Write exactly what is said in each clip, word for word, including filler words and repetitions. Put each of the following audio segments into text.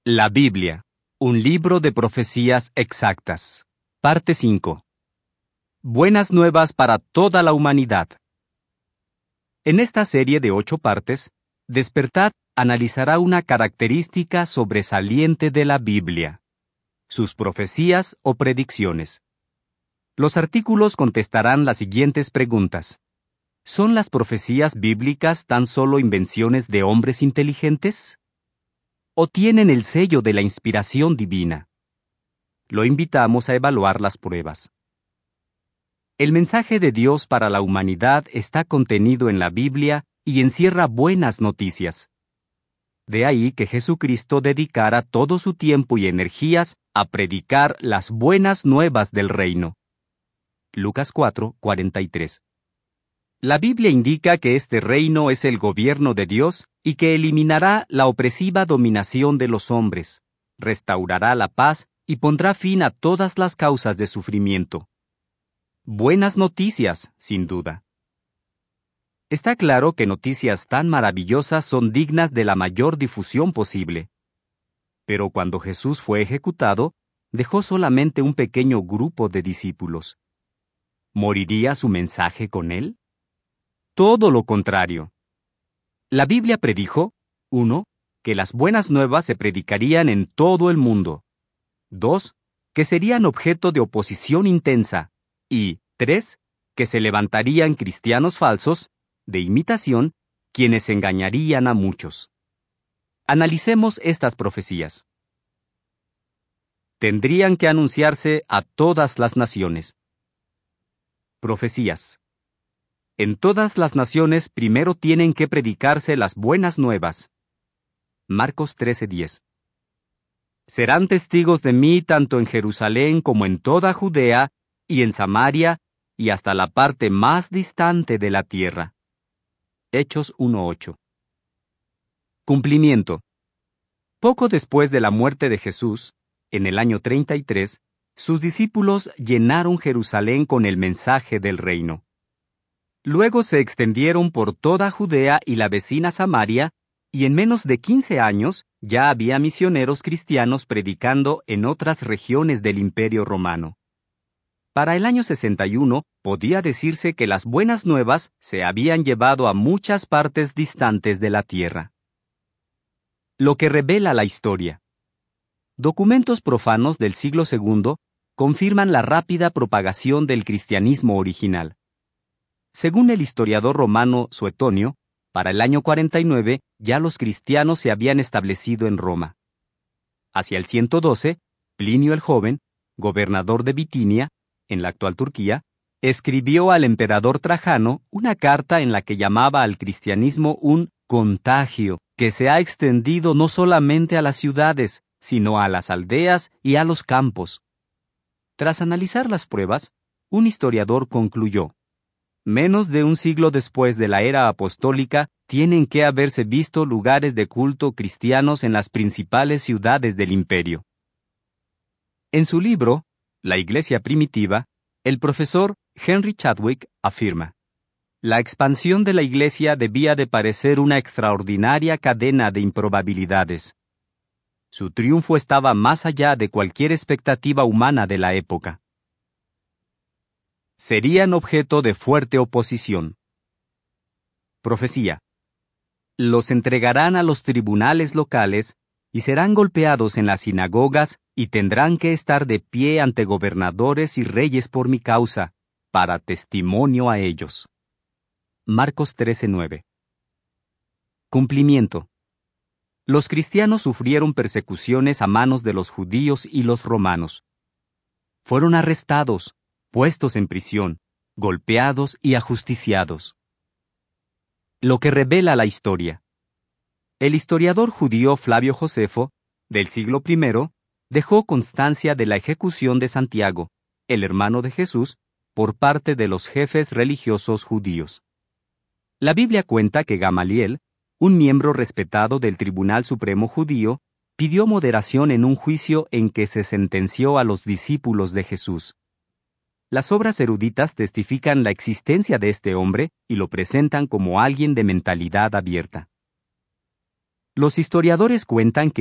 La Biblia, un libro de profecías exactas. Parte cinco. Buenas nuevas para toda la humanidad. En esta serie de ocho partes, Despertad analizará una característica sobresaliente de la Biblia: sus profecías o predicciones. Los artículos contestarán las siguientes preguntas. ¿Son las profecías bíblicas tan solo invenciones de hombres inteligentes? ¿O tienen el sello de la inspiración divina? Lo invitamos a evaluar las pruebas. El mensaje de Dios para la humanidad está contenido en la Biblia y encierra buenas noticias. De ahí que Jesucristo dedicara todo su tiempo y energías a predicar las buenas nuevas del reino. Lucas cuatro, cuarenta y tres. La Biblia indica que este reino es el gobierno de Dios y que eliminará la opresiva dominación de los hombres, restaurará la paz y pondrá fin a todas las causas de sufrimiento. Buenas noticias, sin duda. Está claro que noticias tan maravillosas son dignas de la mayor difusión posible. Pero cuando Jesús fue ejecutado, dejó solamente un pequeño grupo de discípulos. ¿Moriría su mensaje con él? Todo lo contrario. La Biblia predijo, uno, que las buenas nuevas se predicarían en todo el mundo. dos, que serían objeto de oposición intensa. Y, tres, que se levantarían cristianos falsos, de imitación, quienes engañarían a muchos. Analicemos estas profecías. Tendrían que anunciarse a todas las naciones. Profecías. En todas las naciones primero tienen que predicarse las buenas nuevas. Marcos trece, diez. Serán testigos de mí tanto en Jerusalén como en toda Judea y en Samaria y hasta la parte más distante de la tierra. Hechos uno, ocho. Cumplimiento. Poco después de la muerte de Jesús, en el año treinta y tres, sus discípulos llenaron Jerusalén con el mensaje del reino. Luego se extendieron por toda Judea y la vecina Samaria, y en menos de quince años ya había misioneros cristianos predicando en otras regiones del Imperio Romano. Para el año sesenta y uno, podía decirse que las buenas nuevas se habían llevado a muchas partes distantes de la tierra. Lo que revela la historia. Documentos profanos del siglo segundo confirman la rápida propagación del cristianismo original. Según el historiador romano Suetonio, para el año cuarenta y nueve ya los cristianos se habían establecido en Roma. Hacia el ciento doce, Plinio el Joven, gobernador de Bitinia, en la actual Turquía, escribió al emperador Trajano una carta en la que llamaba al cristianismo un contagio que se ha extendido no solamente a las ciudades, sino a las aldeas y a los campos. Tras analizar las pruebas, un historiador concluyó: menos de un siglo después de la era apostólica, tienen que haberse visto lugares de culto cristianos en las principales ciudades del imperio. En su libro, La Iglesia Primitiva, el profesor Henry Chadwick afirma: la expansión de la Iglesia debía de parecer una extraordinaria cadena de improbabilidades. Su triunfo estaba más allá de cualquier expectativa humana de la época. Serían objeto de fuerte oposición. Profecía. Los entregarán a los tribunales locales y serán golpeados en las sinagogas y tendrán que estar de pie ante gobernadores y reyes por mi causa, para testimonio a ellos. Marcos trece, nueve. Cumplimiento. Los cristianos sufrieron persecuciones a manos de los judíos y los romanos. Fueron arrestados, puestos en prisión, golpeados y ajusticiados. Lo que revela la historia. El historiador judío Flavio Josefo, del siglo primero, dejó constancia de la ejecución de Santiago, el hermano de Jesús, por parte de los jefes religiosos judíos. La Biblia cuenta que Gamaliel, un miembro respetado del Tribunal Supremo judío, pidió moderación en un juicio en que se sentenció a los discípulos de Jesús. Las obras eruditas testifican la existencia de este hombre y lo presentan como alguien de mentalidad abierta. Los historiadores cuentan que,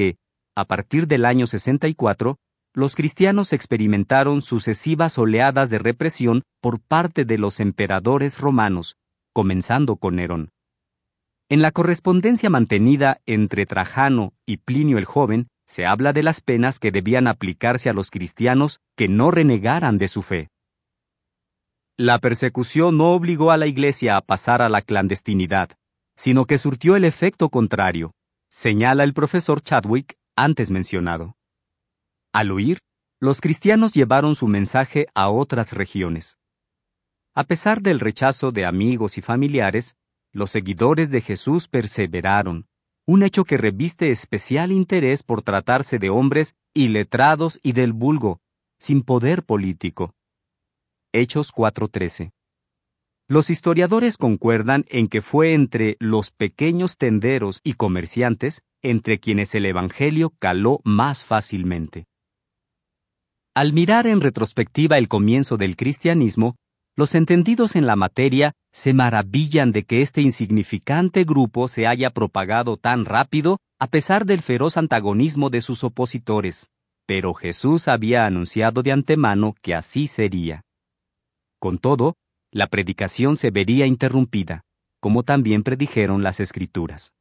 a partir del año sesenta y cuatro, los cristianos experimentaron sucesivas oleadas de represión por parte de los emperadores romanos, comenzando con Nerón. En la correspondencia mantenida entre Trajano y Plinio el Joven, se habla de las penas que debían aplicarse a los cristianos que no renegaran de su fe. La persecución no obligó a la Iglesia a pasar a la clandestinidad, sino que surtió el efecto contrario, señala el profesor Chadwick antes mencionado. Al huir, los cristianos llevaron su mensaje a otras regiones. A pesar del rechazo de amigos y familiares, los seguidores de Jesús perseveraron, un hecho que reviste especial interés por tratarse de hombres iletrados y del vulgo, sin poder político. Hechos cuatro trece. Los historiadores concuerdan en que fue entre los pequeños tenderos y comerciantes entre quienes el Evangelio caló más fácilmente. Al mirar en retrospectiva el comienzo del cristianismo, los entendidos en la materia se maravillan de que este insignificante grupo se haya propagado tan rápido a pesar del feroz antagonismo de sus opositores. Pero Jesús había anunciado de antemano que así sería. Con todo, la predicación se vería interrumpida, como también predijeron las Escrituras.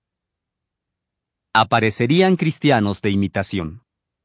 Aparecerían cristianos de imitación.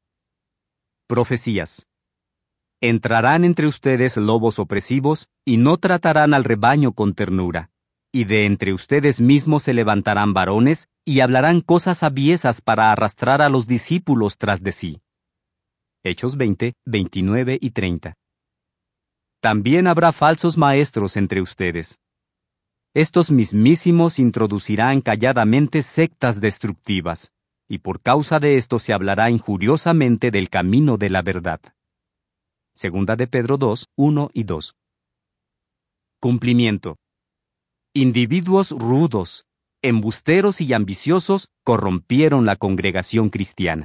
Profecías. Entrarán entre ustedes lobos opresivos, y no tratarán al rebaño con ternura. Y de entre ustedes mismos se levantarán varones, y hablarán cosas aviesas para arrastrar a los discípulos tras de sí. Hechos veinte, veintinueve y treinta. También habrá falsos maestros entre ustedes. Estos mismísimos introducirán calladamente sectas destructivas, y por causa de esto se hablará injuriosamente del camino de la verdad. Segunda de Pedro dos, uno y dos. Cumplimiento. Individuos rudos, embusteros y ambiciosos corrompieron la congregación cristiana.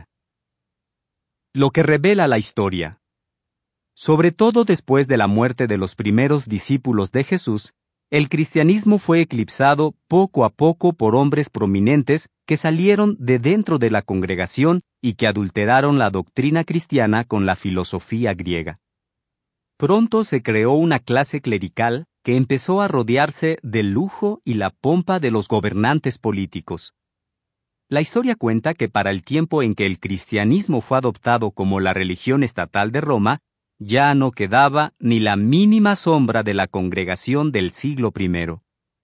Lo que revela la historia. Sobre todo después de la muerte de los primeros discípulos de Jesús, el cristianismo fue eclipsado poco a poco por hombres prominentes que salieron de dentro de la congregación y que adulteraron la doctrina cristiana con la filosofía griega. Pronto se creó una clase clerical que empezó a rodearse del lujo y la pompa de los gobernantes políticos. La historia cuenta que para el tiempo en que el cristianismo fue adoptado como la religión estatal de Roma, ya no quedaba ni la mínima sombra de la congregación del siglo primero.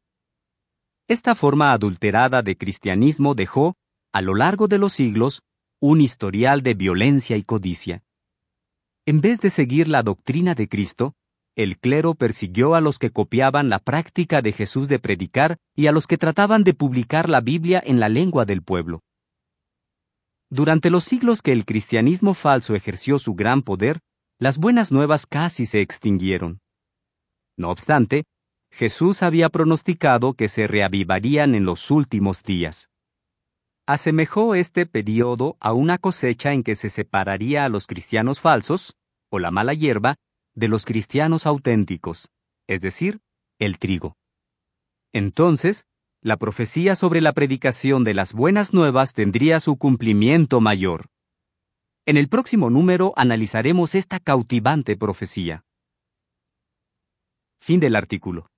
Esta forma adulterada de cristianismo dejó, a lo largo de los siglos, un historial de violencia y codicia. En vez de seguir la doctrina de Cristo, el clero persiguió a los que copiaban la práctica de Jesús de predicar y a los que trataban de publicar la Biblia en la lengua del pueblo. Durante los siglos que el cristianismo falso ejerció su gran poder, las buenas nuevas casi se extinguieron. No obstante, Jesús había pronosticado que se reavivarían en los últimos días. Asemejó este periodo a una cosecha en que se separaría a los cristianos falsos, o la mala hierba, de los cristianos auténticos, es decir, el trigo. Entonces, la profecía sobre la predicación de las buenas nuevas tendría su cumplimiento mayor. En el próximo número analizaremos esta cautivante profecía. Fin del artículo.